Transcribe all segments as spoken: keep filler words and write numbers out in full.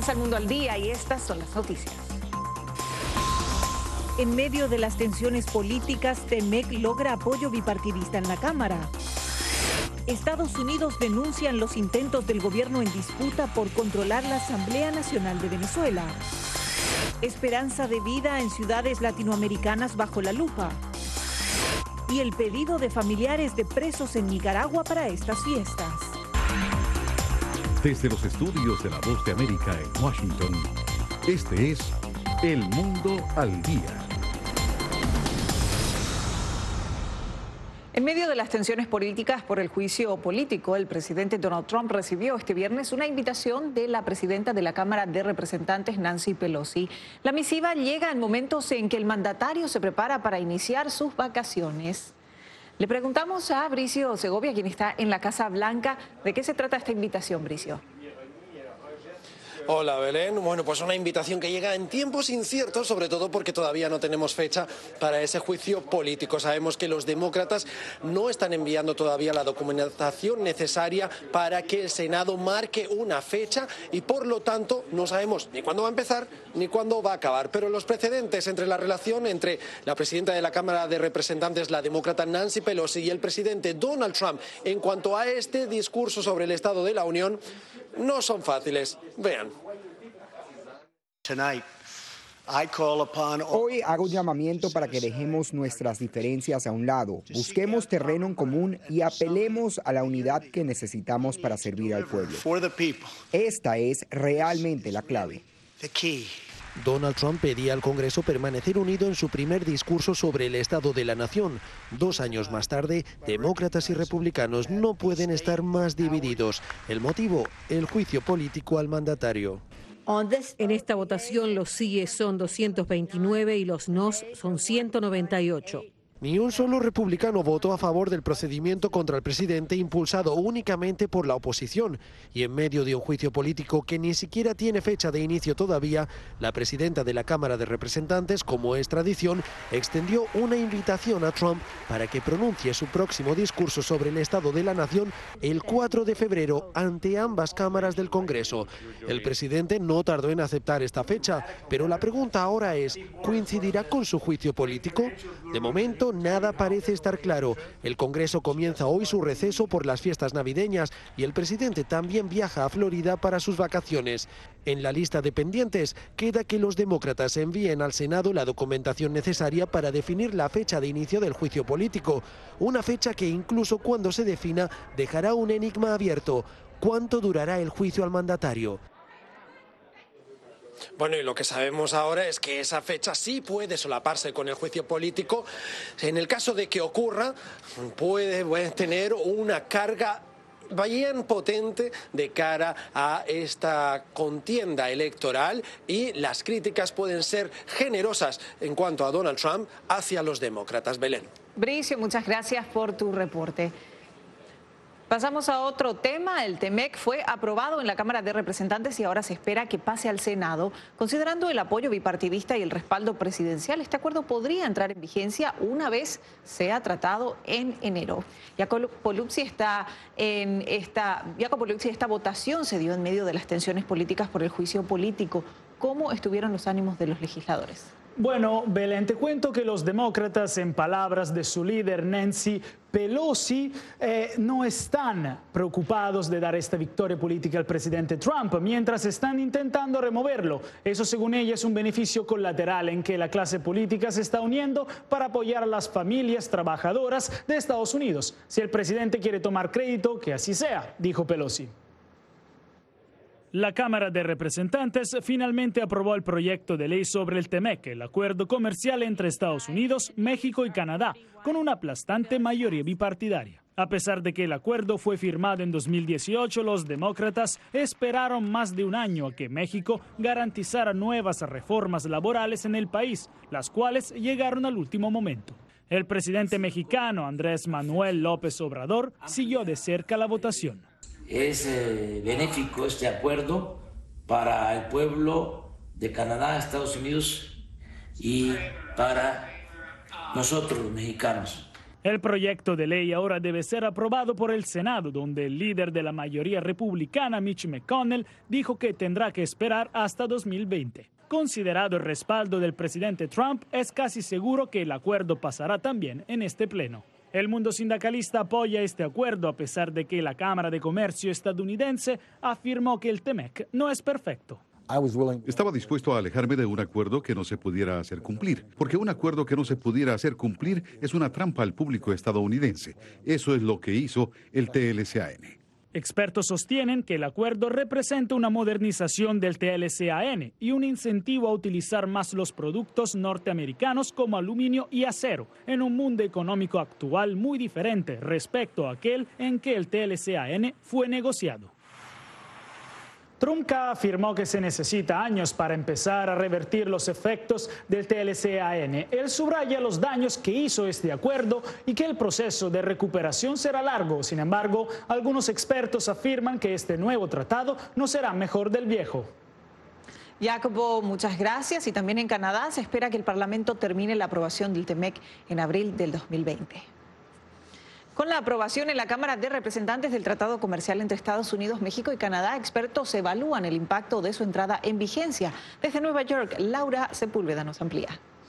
Comienza El Mundo al Día y estas son las noticias. En medio de las tensiones políticas, Temec logra apoyo bipartidista en la Cámara. Estados Unidos denuncian los intentos del gobierno en disputa por controlar la Asamblea Nacional de Venezuela. Esperanza de vida en ciudades latinoamericanas bajo la lupa. Y el pedido de familiares de presos en Nicaragua para estas fiestas. Desde los estudios de La Voz de América en Washington, este es El Mundo al Día. En medio de las tensiones políticas por el juicio político, el presidente Donald Trump recibió este viernes una invitación de la presidenta de la Cámara de Representantes, Nancy Pelosi. La misiva llega en momentos en que el mandatario se prepara para iniciar sus vacaciones. Le preguntamos a Bricio Segovia, quien está en la Casa Blanca, de qué se trata esta invitación, Bricio. Hola Belén, bueno pues una invitación que llega en tiempos inciertos, sobre todo porque todavía no tenemos fecha para ese juicio político. Sabemos que los demócratas no están enviando todavía la documentación necesaria para que el Senado marque una fecha y por lo tanto no sabemos ni cuándo va a empezar ni cuándo va a acabar. Pero los precedentes entre la relación entre la presidenta de la Cámara de Representantes, la demócrata Nancy Pelosi, y el presidente Donald Trump en cuanto a este discurso sobre el Estado de la Unión no son fáciles. Vean. Hoy hago un llamamiento para que dejemos nuestras diferencias a un lado, busquemos terreno en común y apelemos a la unidad que necesitamos para servir al pueblo. Esta es realmente la clave. Donald Trump pedía al Congreso permanecer unido en su primer discurso sobre el Estado de la Nación. Dos años más tarde, demócratas y republicanos no pueden estar más divididos. El motivo, el juicio político al mandatario. En esta votación los síes son doscientos veintinueve y los nos son ciento noventa y ocho. Ni un solo republicano votó a favor del procedimiento contra el presidente impulsado únicamente por la oposición. Y en medio de un juicio político que ni siquiera tiene fecha de inicio todavía, la presidenta de la Cámara de Representantes, como es tradición, extendió una invitación a Trump para que pronuncie su próximo discurso sobre el Estado de la Nación el cuatro de febrero ante ambas cámaras del Congreso. El presidente no tardó en aceptar esta fecha, pero la pregunta ahora es, ¿coincidirá con su juicio político? De momento, nada parece estar claro. El Congreso comienza hoy su receso por las fiestas navideñas y el presidente también viaja a Florida para sus vacaciones. En la lista de pendientes queda que los demócratas envíen al Senado la documentación necesaria para definir la fecha de inicio del juicio político. Una fecha que incluso cuando se defina dejará un enigma abierto. ¿Cuánto durará el juicio al mandatario? Bueno, y lo que sabemos ahora es que esa fecha sí puede solaparse con el juicio político. En el caso de que ocurra, puede, puede tener una carga bien potente de cara a esta contienda electoral y las críticas pueden ser generosas en cuanto a Donald Trump hacia los demócratas. Belén. Bricio, muchas gracias por tu reporte. Pasamos a otro tema. El Temec fue aprobado en la Cámara de Representantes y ahora se espera que pase al Senado. Considerando el apoyo bipartidista y el respaldo presidencial, este acuerdo podría entrar en vigencia una vez sea tratado en enero. Jacopo Polucci está en esta, Jacopo Polucci, esta votación se dio en medio de las tensiones políticas por el juicio político. ¿Cómo estuvieron los ánimos de los legisladores? Bueno, Belén, te cuento que los demócratas, en palabras de su líder Nancy Pelosi, eh, no están preocupados de dar esta victoria política al presidente Trump, mientras están intentando removerlo. Eso, según ella, es un beneficio colateral en que la clase política se está uniendo para apoyar a las familias trabajadoras de Estados Unidos. Si el presidente quiere tomar crédito, que así sea, dijo Pelosi. La Cámara de Representantes finalmente aprobó el proyecto de ley sobre el Temec, el acuerdo comercial entre Estados Unidos, México y Canadá, con una aplastante mayoría bipartidaria. A pesar de que el acuerdo fue firmado en dos mil dieciocho, los demócratas esperaron más de un año a que México garantizara nuevas reformas laborales en el país, las cuales llegaron al último momento. El presidente mexicano Andrés Manuel López Obrador siguió de cerca la votación. Es eh, benéfico este acuerdo para el pueblo de Canadá, Estados Unidos y para nosotros los mexicanos. El proyecto de ley ahora debe ser aprobado por el Senado, donde el líder de la mayoría republicana, Mitch McConnell, dijo que tendrá que esperar hasta dos mil veinte. Considerado el respaldo del presidente Trump, es casi seguro que el acuerdo pasará también en este pleno. El mundo sindicalista apoya este acuerdo a pesar de que la Cámara de Comercio estadounidense afirmó que el T M E C no es perfecto. Estaba dispuesto a alejarme de un acuerdo que no se pudiera hacer cumplir, porque un acuerdo que no se pudiera hacer cumplir es una trampa al público estadounidense. Eso es lo que hizo el T L C A N. Expertos sostienen que el acuerdo representa una modernización del T L C A N y un incentivo a utilizar más los productos norteamericanos como aluminio y acero, en un mundo económico actual muy diferente respecto a aquel en que el T L C A N fue negociado. Trump afirmó que se necesita años para empezar a revertir los efectos del T L C A N. Él subraya los daños que hizo este acuerdo y que el proceso de recuperación será largo. Sin embargo, algunos expertos afirman que este nuevo tratado no será mejor del viejo. Jacobo, muchas gracias. Y también en Canadá se espera que el Parlamento termine la aprobación del T M E C en abril del dos mil veinte. Con la aprobación en la Cámara de Representantes del Tratado Comercial entre Estados Unidos, México y Canadá, expertos evalúan el impacto de su entrada en vigencia. Desde Nueva York, Laura Sepúlveda nos amplía.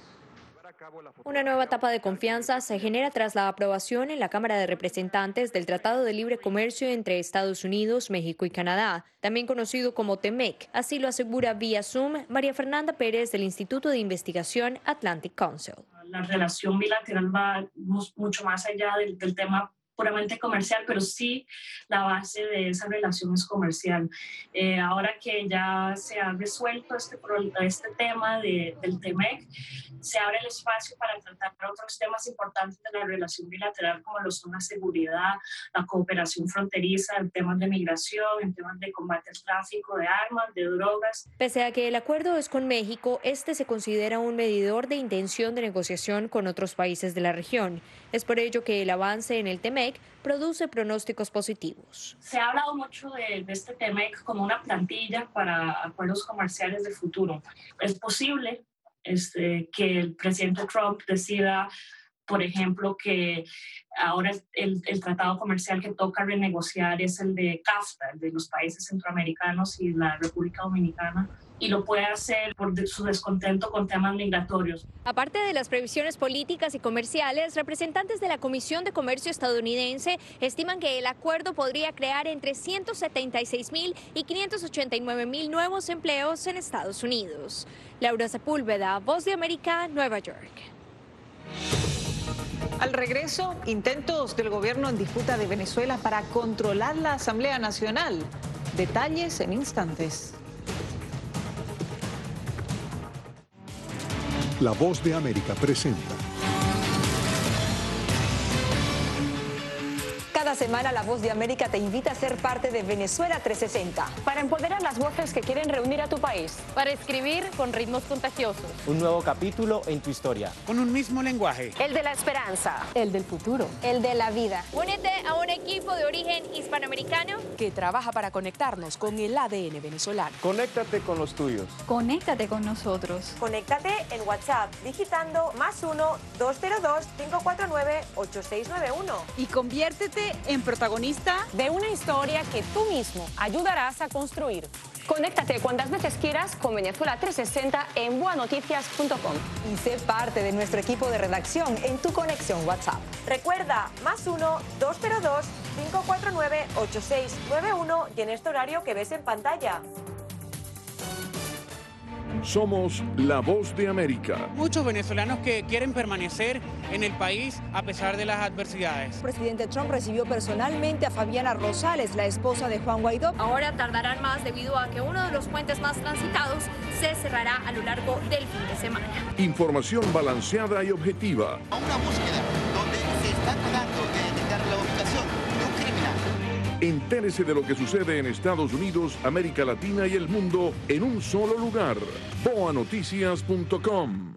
Una nueva etapa de confianza se genera tras la aprobación en la Cámara de Representantes del Tratado de Libre Comercio entre Estados Unidos, México y Canadá, también conocido como T M E C. Así lo asegura vía Zoom María Fernanda Pérez del Instituto de Investigación Atlantic Council. La relación bilateral va mucho más allá del, del tema puramente comercial, pero sí la base de esa relación es comercial. Eh, ahora que ya se ha resuelto este, este tema de, del T M E C, se abre el espacio para tratar otros temas importantes de la relación bilateral, como lo son la seguridad, la cooperación fronteriza, en temas de migración, en temas de combate al tráfico de armas, de drogas. Pese a que el acuerdo es con México, este se considera un medidor de intención de negociación con otros países de la región. Es por ello que el avance en el T M E C produce pronósticos positivos. Se ha hablado mucho de, de este T M E C como una plantilla para acuerdos comerciales de futuro. Es posible este, que el presidente Trump decida, por ejemplo, que ahora el, el tratado comercial que toca renegociar es el de CAFTA, el de los países centroamericanos y la República Dominicana, y lo puede hacer por su descontento con temas migratorios. Aparte de las previsiones políticas y comerciales, representantes de la Comisión de Comercio estadounidense estiman que el acuerdo podría crear entre ciento setenta y seis mil y quinientos ochenta y nueve mil nuevos empleos en Estados Unidos. Laura Sepúlveda, Voz de América, Nueva York. Al regreso, intentos del gobierno en disputa de Venezuela para controlar la Asamblea Nacional. Detalles en instantes. La Voz de América presenta. Cada semana La Voz de América te invita a ser parte de Venezuela trescientos sesenta. Para empoderar las voces que quieren reunir a tu país. Para escribir con ritmos contagiosos. Un nuevo capítulo en tu historia. Con un mismo lenguaje. El de la esperanza. El del futuro. El de la vida. Únete a un equipo de origen hispanoamericano que trabaja para conectarnos con el A D N venezolano. Conéctate con los tuyos. Conéctate con nosotros. Conéctate en WhatsApp digitando más uno dos cero dos cinco cuatro nueve ocho seis nueve uno. Y conviértete en protagonista de una historia que tú mismo ayudarás a construir. Conéctate cuantas veces quieras con Venezuela trescientos sesenta en boa noticias punto com. Y sé parte de nuestro equipo de redacción en tu conexión WhatsApp. Recuerda, más uno dos cero dos cinco cuatro nueve ocho seis nueve uno y en este horario que ves en pantalla. Somos La Voz de América. Muchos venezolanos que quieren permanecer en el país a pesar de las adversidades. El presidente Trump recibió personalmente a Fabiana Rosales, la esposa de Juan Guaidó. Ahora tardarán más debido a que uno de los puentes más transitados se cerrará a lo largo del fin de semana. Información balanceada y objetiva. A una búsqueda donde se está tratando de detectar la ubicación de un criminal. Entérese de lo que sucede en Estados Unidos, América Latina y el mundo en un solo lugar. boa noticias punto com.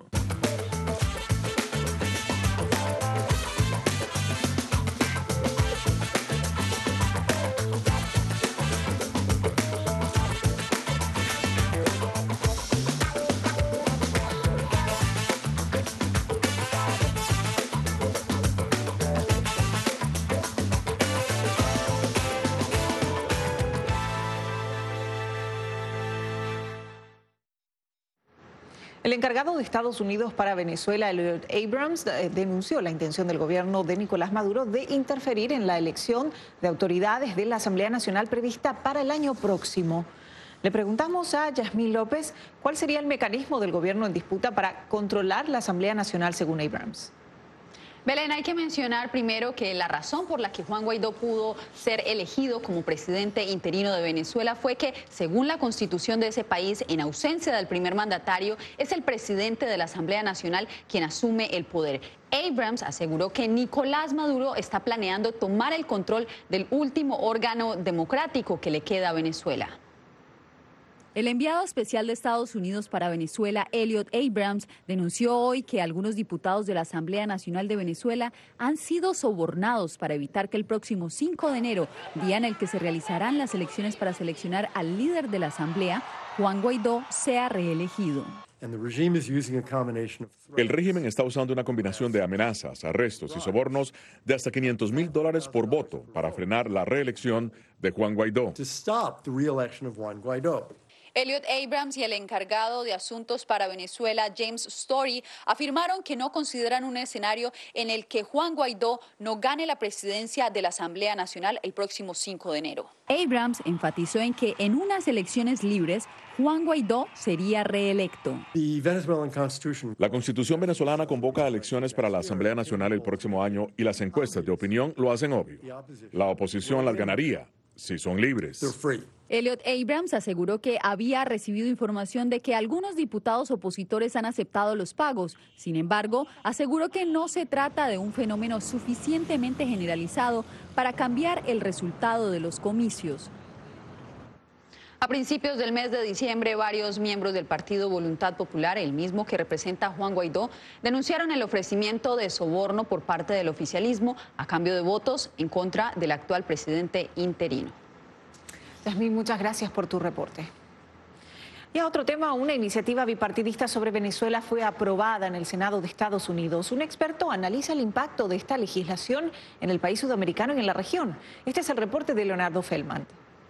El encargado de Estados Unidos para Venezuela, Elliot Abrams, denunció la intención del gobierno de Nicolás Maduro de interferir en la elección de autoridades de la Asamblea Nacional prevista para el año próximo. Le preguntamos a Yasmín López cuál sería el mecanismo del gobierno en disputa para controlar la Asamblea Nacional según Abrams. Belén, hay que mencionar primero que la razón por la que Juan Guaidó pudo ser elegido como presidente interino de Venezuela fue que, según la constitución de ese país, en ausencia del primer mandatario, es el presidente de la Asamblea Nacional quien asume el poder. Abrams aseguró que Nicolás Maduro está planeando tomar el control del último órgano democrático que le queda a Venezuela. El enviado especial de Estados Unidos para Venezuela, Elliot Abrams, denunció hoy que algunos diputados de la Asamblea Nacional de Venezuela han sido sobornados para evitar que el próximo cinco de enero, día en el que se realizarán las elecciones para seleccionar al líder de la Asamblea, Juan Guaidó, sea reelegido. El régimen está usando una combinación de amenazas, arrestos y sobornos de hasta quinientos mil dólares por voto para frenar la reelección de Juan Guaidó. Elliot Abrams y el encargado de asuntos para Venezuela, James Story, afirmaron que no consideran un escenario en el que Juan Guaidó no gane la presidencia de la Asamblea Nacional el próximo cinco de enero. Abrams enfatizó en que en unas elecciones libres, Juan Guaidó sería reelecto. La Constitución venezolana convoca a elecciones para la Asamblea Nacional el próximo año y las encuestas de opinión lo hacen obvio. La oposición las ganaría si son libres. Elliot Abrams aseguró que había recibido información de que algunos diputados opositores han aceptado los pagos. Sin embargo, aseguró que no se trata de un fenómeno suficientemente generalizado para cambiar el resultado de los comicios. A principios del mes de diciembre, varios miembros del Partido Voluntad Popular, el mismo que representa a Juan Guaidó, denunciaron el ofrecimiento de soborno por parte del oficialismo a cambio de votos en contra del actual presidente interino. Yasmín, muchas gracias por tu reporte. Y a otro tema, una iniciativa bipartidista sobre Venezuela fue aprobada en el Senado de Estados Unidos. Un experto analiza el impacto de esta legislación en el país sudamericano y en la región. Este es el reporte de Leonardo Feldman.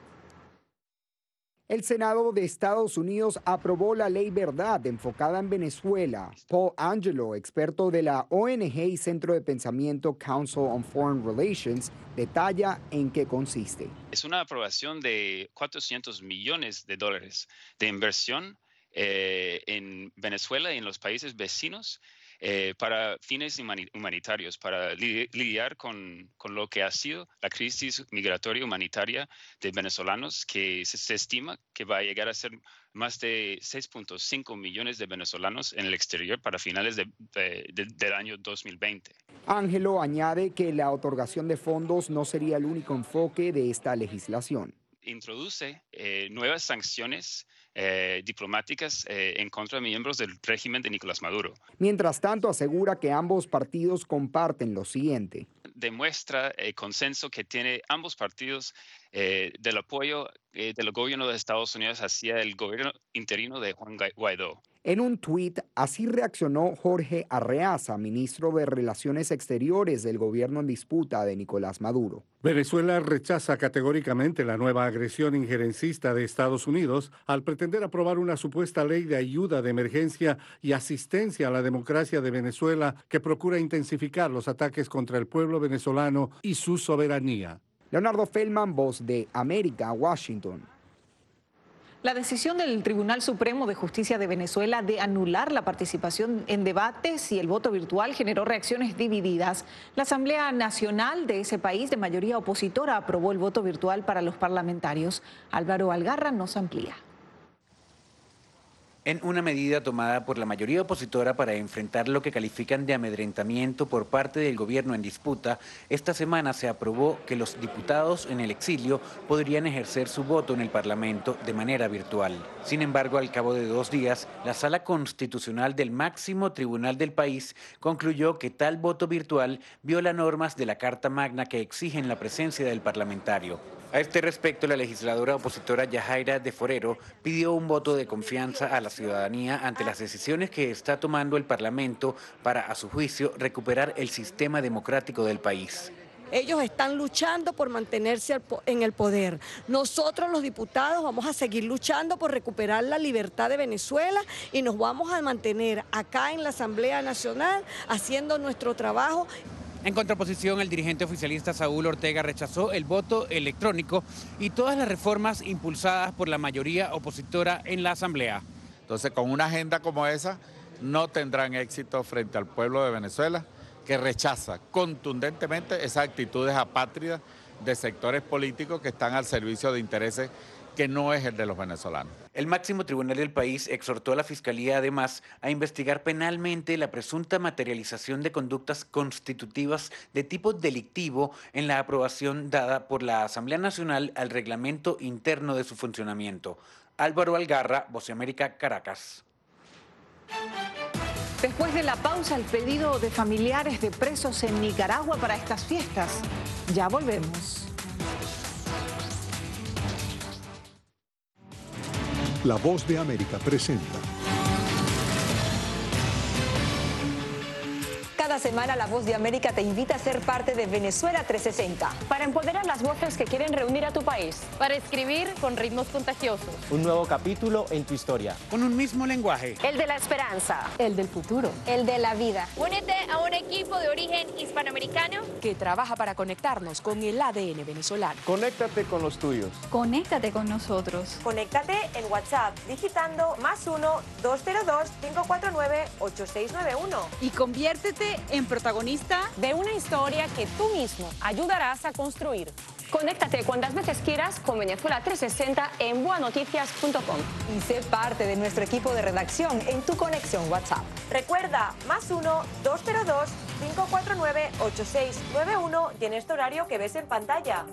El Senado de Estados Unidos aprobó la Ley Verdad enfocada en Venezuela. Paul Angelo, experto de la O N G y Centro de Pensamiento Council on Foreign Relations, detalla en qué consiste. Es una aprobación de cuatrocientos millones de dólares de inversión eh, en Venezuela y en los países vecinos eh, para fines humanitarios, para li lidiar con, con lo que ha sido la crisis migratoria humanitaria de venezolanos, que se, se estima que va a llegar a ser más de seis punto cinco millones de venezolanos en el exterior para finales de, de, de, del año dos mil veinte. Ángelo añade que la otorgación de fondos no sería el único enfoque de esta legislación. Introduce eh, nuevas sanciones eh, diplomáticas eh, en contra de miembros del régimen de Nicolás Maduro. Mientras tanto, asegura que ambos partidos comparten lo siguiente. Demuestra el consenso que tiene ambos partidos eh, del apoyo eh, del gobierno de Estados Unidos hacia el gobierno interino de Juan Guaidó. En un tuit, así reaccionó Jorge Arreaza, ministro de Relaciones Exteriores del gobierno en disputa de Nicolás Maduro. Venezuela rechaza categóricamente la nueva agresión injerencista de Estados Unidos al pretender aprobar una supuesta ley de ayuda de emergencia y asistencia a la democracia de Venezuela que procura intensificar los ataques contra el pueblo venezolano y su soberanía. Leonardo Feldman, Voz de América, Washington. La decisión del Tribunal Supremo de Justicia de Venezuela de anular la participación en debates y el voto virtual generó reacciones divididas. La Asamblea Nacional de ese país, de mayoría opositora, aprobó el voto virtual para los parlamentarios. Álvaro Algarra nos amplía. En una medida tomada por la mayoría opositora para enfrentar lo que califican de amedrentamiento por parte del gobierno en disputa, esta semana se aprobó que los diputados en el exilio podrían ejercer su voto en el Parlamento de manera virtual. Sin embargo, al cabo de dos días, la Sala Constitucional del máximo tribunal del país concluyó que tal voto virtual viola normas de la Carta Magna que exigen la presencia del parlamentario. A este respecto, la legisladora opositora Yajaira de Forero pidió un voto de confianza a la ciudadanía ante las decisiones que está tomando el Parlamento para, a su juicio, recuperar el sistema democrático del país. Ellos están luchando por mantenerse en el poder. Nosotros los diputados vamos a seguir luchando por recuperar la libertad de Venezuela y nos vamos a mantener acá en la Asamblea Nacional haciendo nuestro trabajo. En contraposición, el dirigente oficialista Saúl Ortega rechazó el voto electrónico y todas las reformas impulsadas por la mayoría opositora en la Asamblea. Entonces, con una agenda como esa, no tendrán éxito frente al pueblo de Venezuela, que rechaza contundentemente esas actitudes apátridas de sectores políticos que están al servicio de intereses que no es el de los venezolanos. El máximo tribunal del país exhortó a la Fiscalía además a investigar penalmente la presunta materialización de conductas constitutivas de tipo delictivo en la aprobación dada por la Asamblea Nacional al reglamento interno de su funcionamiento. Álvaro Algarra, Voz de América, Caracas. Después de la pausa, el pedido de familiares de presos en Nicaragua para estas fiestas. Ya volvemos. La Voz de América presenta. Cada semana La Voz de América te invita a ser parte de Venezuela trescientos sesenta. Para empoderar las voces que quieren reunir a tu país. Para escribir con ritmos contagiosos. Un nuevo capítulo en tu historia. Con un mismo lenguaje. El de la esperanza. El del futuro. El de la vida. Únete a un equipo de origen hispanoamericano que trabaja para conectarnos con el A D N venezolano. Conéctate con los tuyos. Conéctate con nosotros. Conéctate en WhatsApp digitando más uno dos cero dos cinco cuatro nueve ocho seis nueve uno. Y conviértete en protagonista de una historia que tú mismo ayudarás a construir. Conéctate cuantas veces quieras con Venezuela trescientos sesenta en boa noticias punto com. Y sé parte de nuestro equipo de redacción en tu conexión WhatsApp. Recuerda, más uno dos cero dos cinco cuatro nueve ocho seis nueve uno y en este horario que ves en pantalla.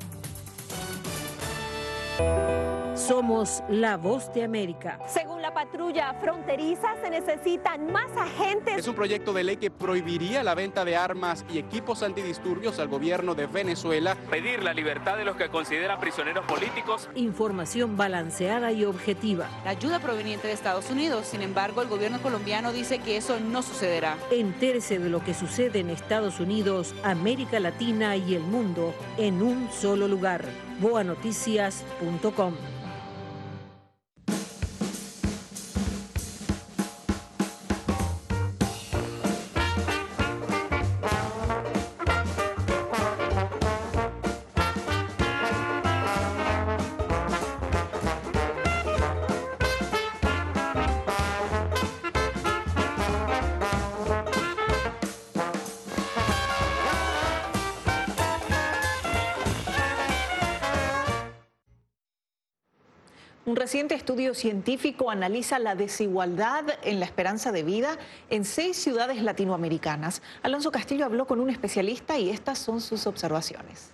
Somos la Voz de América. Según la patrulla fronteriza, se necesitan más agentes. Es un proyecto de ley que prohibiría la venta de armas y equipos antidisturbios al gobierno de Venezuela. Pedir la libertad de los que considera prisioneros políticos. Información balanceada y objetiva. La ayuda proveniente de Estados Unidos. Sin embargo, el gobierno colombiano dice que eso no sucederá. Entérese de lo que sucede en Estados Unidos, América Latina y el mundo en un solo lugar. boa noticias punto com. Un reciente estudio científico analiza la desigualdad en la esperanza de vida en seis ciudades latinoamericanas. Alonso Castillo habló con un especialista y estas son sus observaciones.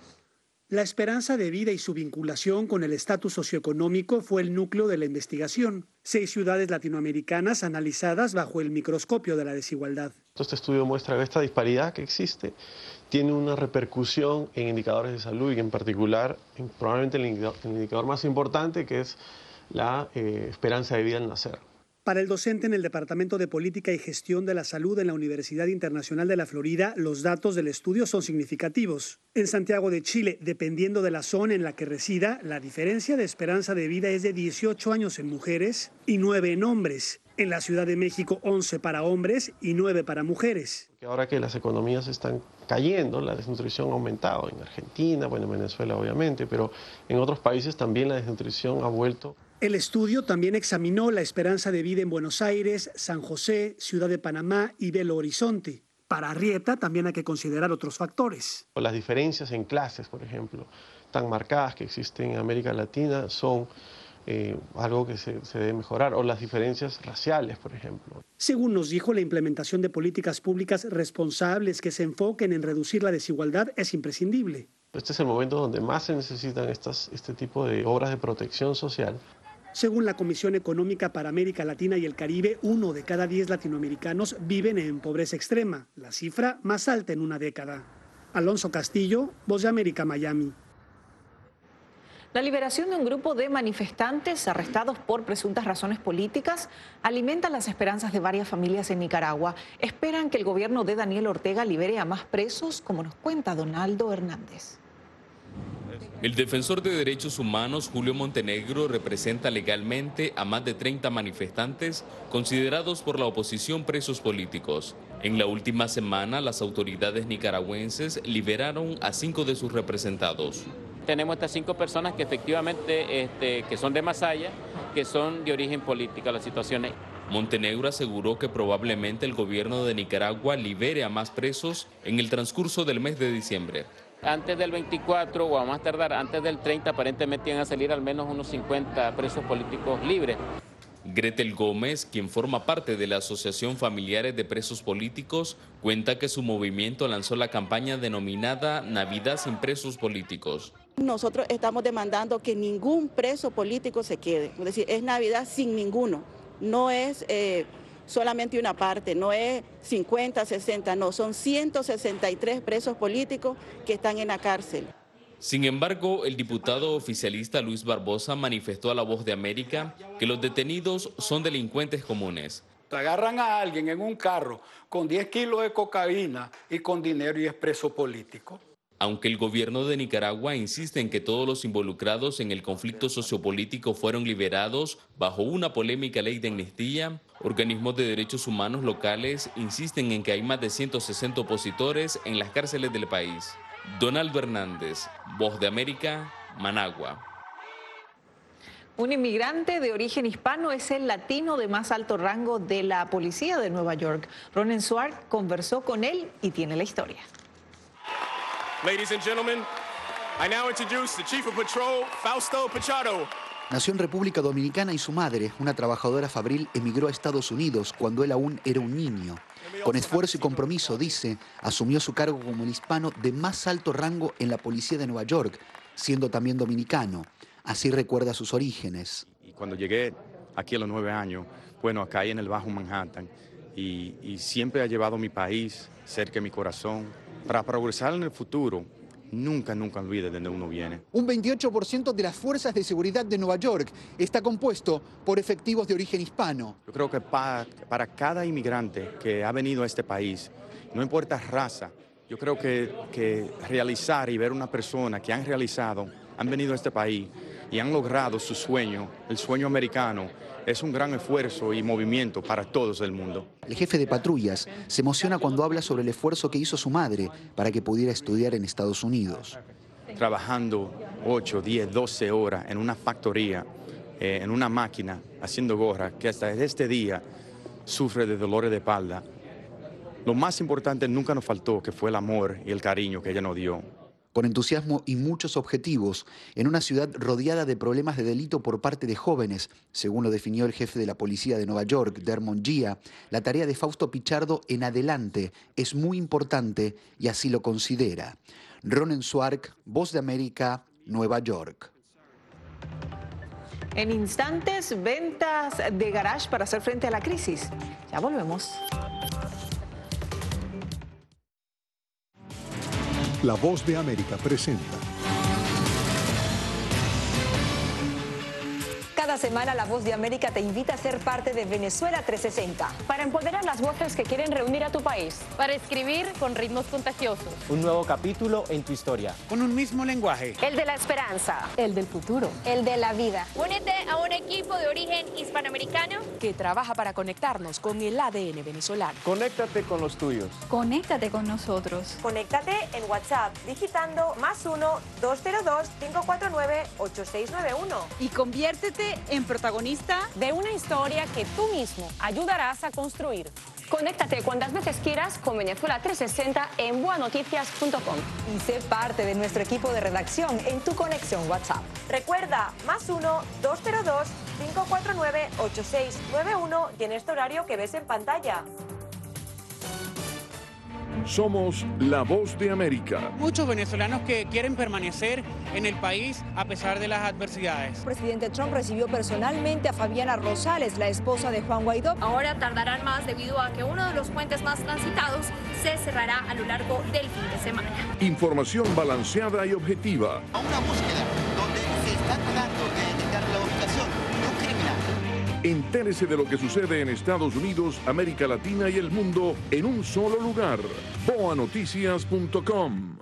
La esperanza de vida y su vinculación con el estatus socioeconómico fue el núcleo de la investigación. Seis ciudades latinoamericanas analizadas bajo el microscopio de la desigualdad. Este estudio muestra que esta disparidad que existe tiene una repercusión en indicadores de salud y en particular, en probablemente el indicador, el indicador más importante, que es la eh, esperanza de vida al nacer. Para el docente en el Departamento de Política y Gestión de la Salud en la Universidad Internacional de la Florida, los datos del estudio son significativos. En Santiago de Chile, dependiendo de la zona en la que resida, la diferencia de esperanza de vida es de dieciocho años en mujeres y nueve en hombres. En la Ciudad de México, once para hombres y nueve para mujeres. Ahora que las economías están cayendo, la desnutrición ha aumentado en Argentina, bueno, en Venezuela obviamente, pero en otros países también la desnutrición ha vuelto. El estudio también examinó la esperanza de vida en Buenos Aires, San José, Ciudad de Panamá y Belo Horizonte. Para Arrieta también hay que considerar otros factores. Las diferencias en clases, por ejemplo, tan marcadas que existen en América Latina son eh, algo que se, se debe mejorar, o las diferencias raciales, por ejemplo. Según nos dijo, la implementación de políticas públicas responsables que se enfoquen en reducir la desigualdad es imprescindible. Este es el momento donde más se necesitan estas, este tipo de obras de protección social. Según la Comisión Económica para América Latina y el Caribe, uno de cada diez latinoamericanos viven en pobreza extrema, la cifra más alta en una década. Alonso Castillo, Voz de América, Miami. La liberación de un grupo de manifestantes arrestados por presuntas razones políticas alimenta las esperanzas de varias familias en Nicaragua. Esperan que el gobierno de Daniel Ortega libere a más presos, como nos cuenta Donaldo Hernández. El defensor de derechos humanos Julio Montenegro representa legalmente a más de treinta manifestantes considerados por la oposición presos políticos. En la última semana, las autoridades nicaragüenses liberaron a cinco de sus representados. Tenemos estas cinco personas que efectivamente este, que son de Masaya, que son de origen político las situaciones. Montenegro aseguró que probablemente el gobierno de Nicaragua libere a más presos en el transcurso del mes de diciembre. Antes del veinticuatro o a más tardar antes del treinta, aparentemente iban a salir al menos unos cincuenta presos políticos libres. Gretel Gómez, quien forma parte de la Asociación Familiares de Presos Políticos, cuenta que su movimiento lanzó la campaña denominada Navidad sin presos políticos. Nosotros estamos demandando que ningún preso político se quede, es decir, es Navidad sin ninguno, no es eh, solamente una parte, no es cincuenta, sesenta, no, son ciento sesenta y tres presos políticos que están en la cárcel. Sin embargo, el diputado oficialista Luis Barbosa manifestó a La Voz de América que los detenidos son delincuentes comunes. Agarran a alguien en un carro con diez kilos de cocaína y con dinero y es preso político. Aunque el gobierno de Nicaragua insiste en que todos los involucrados en el conflicto sociopolítico fueron liberados bajo una polémica ley de amnistía, organismos de derechos humanos locales insisten en que hay más de ciento sesenta opositores en las cárceles del país. Donaldo Hernández, Voz de América, Managua. Un inmigrante de origen hispano es el latino de más alto rango de la policía de Nueva York. Ronen Swartz conversó con él y tiene la historia. Ladies and gentlemen, I now introduce the Chief of Patrol, Fausto Pichardo. Nació en República Dominicana y su madre, una trabajadora fabril, emigró a Estados Unidos cuando él aún era un niño. Con esfuerzo y compromiso, dice, asumió su cargo como el hispano de más alto rango en la policía de Nueva York, siendo también dominicano. Así recuerda sus orígenes. Y cuando llegué aquí a los nueve años, bueno, caí en el Bajo Manhattan y, y siempre ha llevado mi país cerca de mi corazón. Para progresar en el futuro, nunca, nunca olvide de dónde uno viene. Un veintiocho por ciento de las fuerzas de seguridad de Nueva York está compuesto por efectivos de origen hispano. Yo creo que para, para cada inmigrante que ha venido a este país, no importa raza, yo creo que, que realizar y ver una persona que han realizado, han venido a este país y han logrado su sueño, el sueño americano, es un gran esfuerzo y movimiento para todos el mundo. El jefe de patrullas se emociona cuando habla sobre el esfuerzo que hizo su madre para que pudiera estudiar en Estados Unidos. Trabajando ocho, diez, doce horas en una factoría, eh, en una máquina, haciendo gorra, que hasta este día sufre de dolores de espalda. Lo más importante nunca nos faltó, que fue el amor y el cariño que ella nos dio. Con entusiasmo y muchos objetivos, en una ciudad rodeada de problemas de delito por parte de jóvenes, según lo definió el jefe de la policía de Nueva York, Dermot Gia, la tarea de Fausto Pichardo en adelante es muy importante y así lo considera. Ronen Swartz, Voz de América, Nueva York. En instantes, ventas de garage para hacer frente a la crisis. Ya volvemos. La Voz de América presenta. Cada semana La Voz de América te invita a ser parte de Venezuela trescientos sesenta. Para empoderar las voces que quieren reunir a tu país. Para escribir con ritmos contagiosos. Un nuevo capítulo en tu historia. Con un mismo lenguaje. El de la esperanza. El del futuro. El de la vida. Únete a un equipo de origen hispanoamericano que trabaja para conectarnos con el A D N venezolano. Conéctate con los tuyos. Conéctate con nosotros. Conéctate en WhatsApp digitando más uno, dos cero dos, cinco cuatro nueve, ocho seis nueve uno. Y conviértete en protagonista de una historia que tú mismo ayudarás a construir. Conéctate cuantas veces quieras con Venezuela trescientos sesenta en boa noticias punto com. Y sé parte de nuestro equipo de redacción en tu conexión WhatsApp. Recuerda, más uno, dos cero dos, cinco cuatro nueve, ocho seis nueve uno y en este horario que ves en pantalla. Somos La Voz de América. Muchos venezolanos que quieren permanecer en el país a pesar de las adversidades. El presidente Trump recibió personalmente a Fabiana Rosales, la esposa de Juan Guaidó. Ahora tardarán más debido a que uno de los puentes más transitados se cerrará a lo largo del fin de semana. Información balanceada y objetiva. A una búsqueda donde se pagando, debe indicar la ubicación de un criminal. Entérese de lo que sucede en Estados Unidos, América Latina y el mundo en un solo lugar. boa noticias punto com.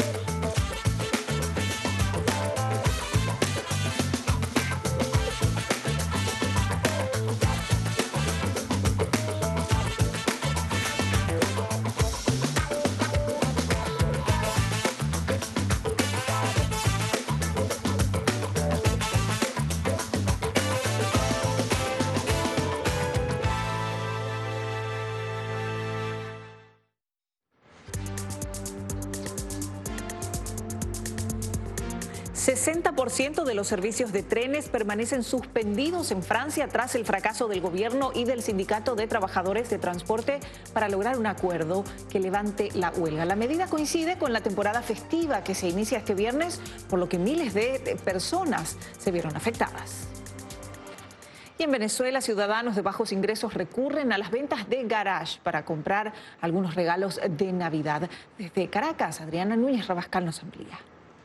sesenta por ciento de los servicios de trenes permanecen suspendidos en Francia tras el fracaso del gobierno y del Sindicato de Trabajadores de Transporte para lograr un acuerdo que levante la huelga. La medida coincide con la temporada festiva que se inicia este viernes, por lo que miles de personas se vieron afectadas. Y en Venezuela, ciudadanos de bajos ingresos recurren a las ventas de garage para comprar algunos regalos de Navidad. Desde Caracas, Adriana Núñez Rabascal nos amplía.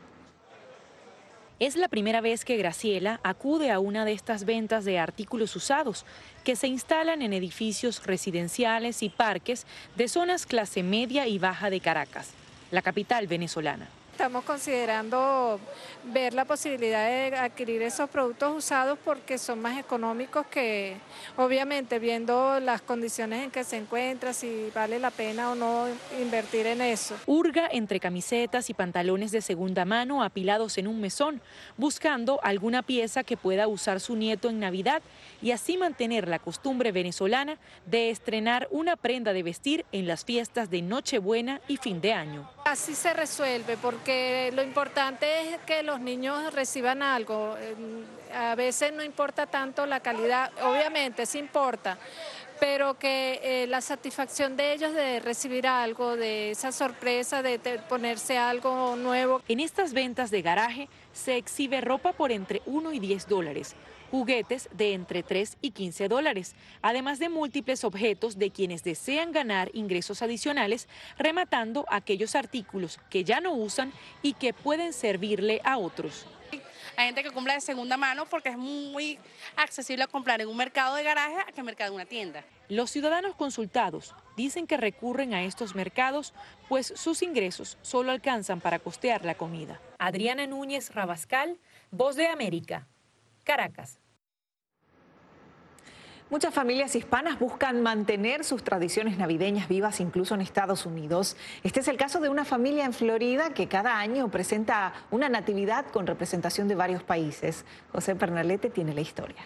Es la primera vez que Graciela acude a una de estas ventas de artículos usados que se instalan en edificios residenciales y parques de zonas clase media y baja de Caracas, la capital venezolana. Estamos considerando ver la posibilidad de adquirir esos productos usados porque son más económicos que, obviamente, viendo las condiciones en que se encuentra, si vale la pena o no invertir en eso. Hurga entre camisetas y pantalones de segunda mano apilados en un mesón, buscando alguna pieza que pueda usar su nieto en Navidad y así mantener la costumbre venezolana de estrenar una prenda de vestir en las fiestas de Nochebuena y fin de año. Así se resuelve porque que lo importante es que los niños reciban algo. A veces no importa tanto la calidad, obviamente sí importa, pero que eh, la satisfacción de ellos de recibir algo, de esa sorpresa, de, de ponerse algo nuevo. En estas ventas de garaje se exhibe ropa por entre uno y diez dólares. Juguetes de entre tres y quince dólares, además de múltiples objetos de quienes desean ganar ingresos adicionales, rematando aquellos artículos que ya no usan y que pueden servirle a otros. Hay gente que compra de segunda mano porque es muy accesible a comprar en un mercado de garaje a que en mercado de una tienda. Los ciudadanos consultados dicen que recurren a estos mercados pues sus ingresos solo alcanzan para costear la comida. Adriana Núñez Rabascal, Voz de América, Caracas. Muchas familias hispanas buscan mantener sus tradiciones navideñas vivas incluso en Estados Unidos. Este es el caso de una familia en Florida que cada año presenta una natividad con representación de varios países. José Pernalete tiene la historia.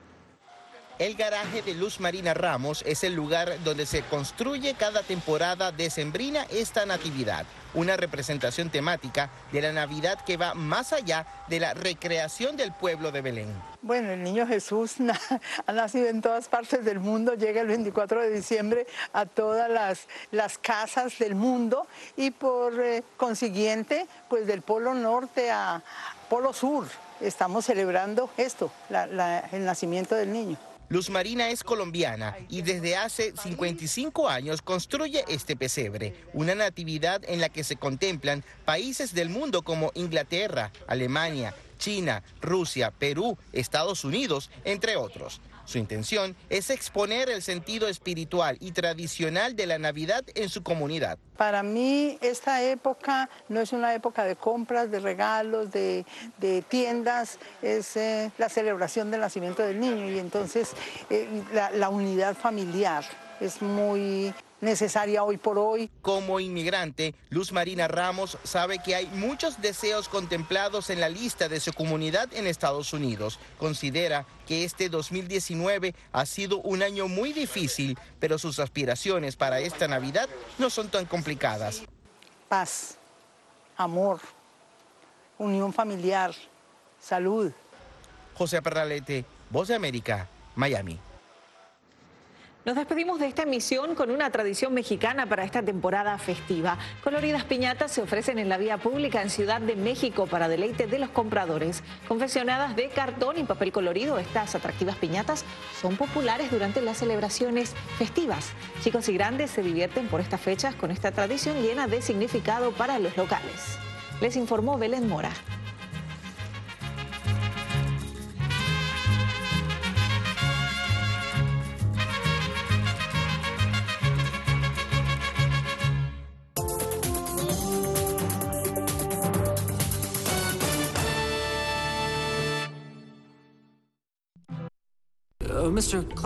El garaje de Luz Marina Ramos es el lugar donde se construye cada temporada decembrina esta natividad, una representación temática de la Navidad que va más allá de la recreación del pueblo de Belén. Bueno, el niño Jesús ha nacido en todas partes del mundo, llega el veinticuatro de diciembre a todas las, las casas del mundo y por eh, consiguiente, pues del Polo Norte a Polo Sur, estamos celebrando esto, la, la, el nacimiento del niño. Luz Marina es colombiana y desde hace cincuenta y cinco años construye este pesebre, una natividad en la que se contemplan países del mundo como Inglaterra, Alemania, China, Rusia, Perú, Estados Unidos, entre otros. Su intención es exponer el sentido espiritual y tradicional de la Navidad en su comunidad. Para mí esta época no es una época de compras, de regalos, de, de tiendas, es eh, la celebración del nacimiento del niño y entonces eh, la, la unidad familiar es muy necesaria hoy por hoy. Como inmigrante, Luz Marina Ramos sabe que hay muchos deseos contemplados en la lista de su comunidad en Estados Unidos. Considera que este dos mil diecinueve ha sido un año muy difícil, pero sus aspiraciones para esta Navidad no son tan complicadas. Paz, amor, unión familiar, salud. José Pernalete, Voz de América, Miami. Nos despedimos de esta emisión con una tradición mexicana para esta temporada festiva. Coloridas piñatas se ofrecen en la vía pública en Ciudad de México para deleite de los compradores. Confeccionadas de cartón y papel colorido, estas atractivas piñatas son populares durante las celebraciones festivas. Chicos y grandes se divierten por estas fechas con esta tradición llena de significado para los locales. Les informó Belén Mora. So Mister